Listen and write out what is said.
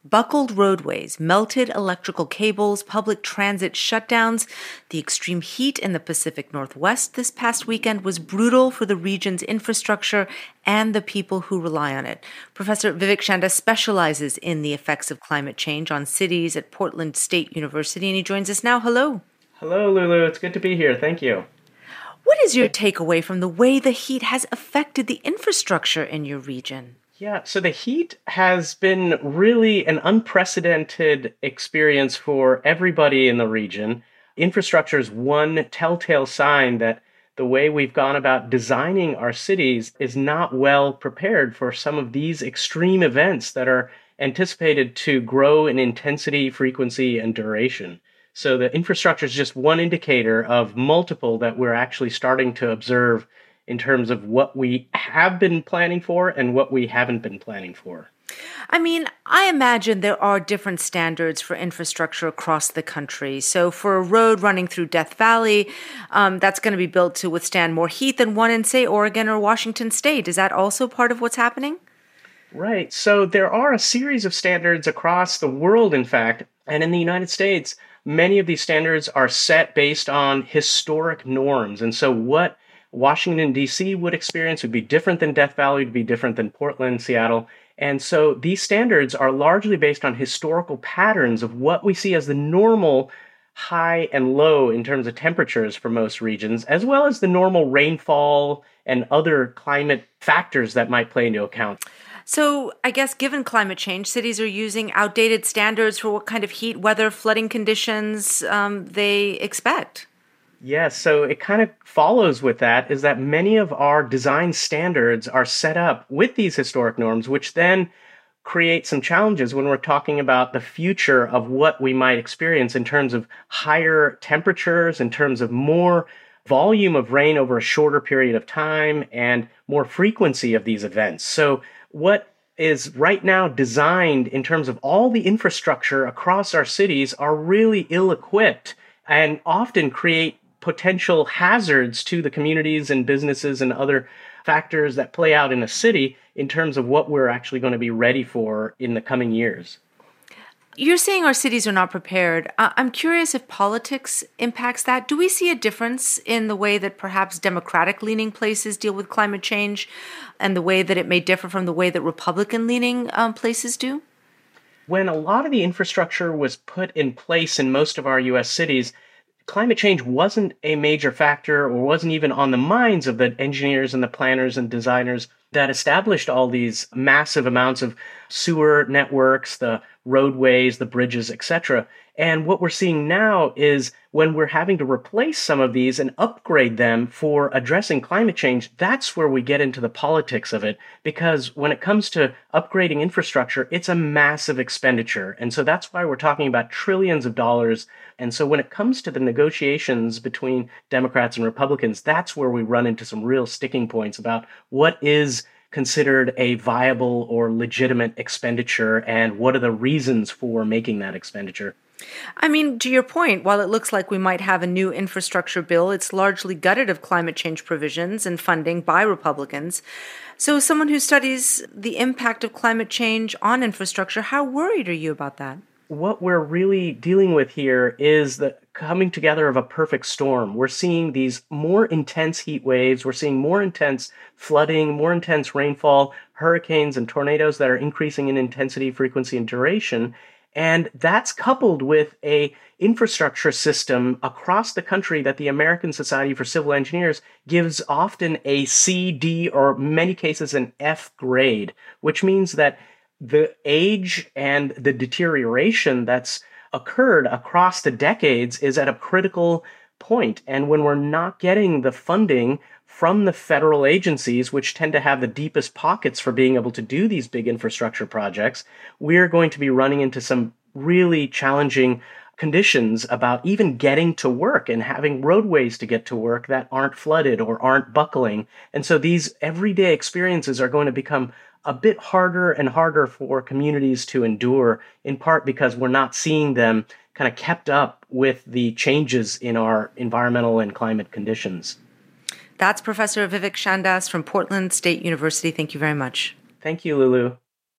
Buckled roadways, melted electrical cables, public transit shutdowns. The extreme heat in the Pacific Northwest this past weekend was brutal for the region's infrastructure and the people who rely on it. Professor Vivek Chanda specializes in the effects of climate change on cities at Portland State University, and he joins us now. Hello. Hello, Lulu. It's good to be here. Thank you. What is your takeaway from the way the heat has affected the infrastructure in your region? Yeah, so the heat has been really an unprecedented experience for everybody in the region. Infrastructure is one telltale sign that the way we've gone about designing our cities is not well prepared for some of these extreme events that are anticipated to grow in intensity, frequency, and duration. So the infrastructure is just one indicator of multiple that we're actually starting to observe in terms of what we have been planning for and what we haven't been planning for. I mean, I imagine there are different standards for infrastructure across the country. So for a road running through Death Valley, that's going to be built to withstand more heat than one in, say, Oregon or Washington State. Is that also part of what's happening? Right. So there are a series of standards across the world, in fact, and in the United States, many of these standards are set based on historic norms. And so what Washington, D.C. would experience would be different than Death Valley, would be different than Portland, Seattle. And so these standards are largely based on historical patterns of what we see as the normal high and low in terms of temperatures for most regions, as well as the normal rainfall and other climate factors that might play into account. So I guess given climate change, cities are using outdated standards for what kind of heat, weather, flooding conditions they expect. Yes, so it kind of follows with that is that many of our design standards are set up with these historic norms, which then create some challenges when we're talking about the future of what we might experience in terms of higher temperatures, in terms of more volume of rain over a shorter period of time, and more frequency of these events. So what is right now designed in terms of all the infrastructure across our cities are really ill-equipped and often create potential hazards to the communities and businesses and other factors that play out in a city in terms of what we're actually going to be ready for in the coming years. You're saying our cities are not prepared. I'm curious if politics impacts that. Do we see a difference in the way that perhaps Democratic-leaning places deal with climate change and the way that it may differ from the way that Republican-leaning places do? When a lot of the infrastructure was put in place in most of our U.S. cities, climate change wasn't a major factor or wasn't even on the minds of the engineers and the planners and designers that established all these massive amounts of sewer networks, the roadways, the bridges, etc. And what we're seeing now is when we're having to replace some of these and upgrade them for addressing climate change, that's where we get into the politics of it. Because when it comes to upgrading infrastructure, it's a massive expenditure. And so that's why we're talking about trillions of dollars. And so when it comes to the negotiations between Democrats and Republicans, that's where we run into some real sticking points about what is considered a viable or legitimate expenditure and what are the reasons for making that expenditure. I mean, to your point, while it looks like we might have a new infrastructure bill, it's largely gutted of climate change provisions and funding by Republicans. So as someone who studies the impact of climate change on infrastructure, how worried are you about that? What we're really dealing with here is the coming together of a perfect storm. We're seeing these more intense heat waves. We're seeing more intense flooding, more intense rainfall, hurricanes and tornadoes that are increasing in intensity, frequency, and duration. And that's coupled with a infrastructure system across the country that the American Society for Civil Engineers gives often a C, D, or many cases an F grade, which means that the age and the deterioration that's occurred across the decades is at a critical point. And when we're not getting the funding from the federal agencies, which tend to have the deepest pockets for being able to do these big infrastructure projects, we're going to be running into some really challenging conditions about even getting to work and having roadways to get to work that aren't flooded or aren't buckling. And so these everyday experiences are going to become a bit harder and harder for communities to endure, in part because we're not seeing them kind of kept up with the changes in our environmental and climate conditions. That's Professor Vivek Chanda from Portland State University. Thank you very much. Thank you, Lulu.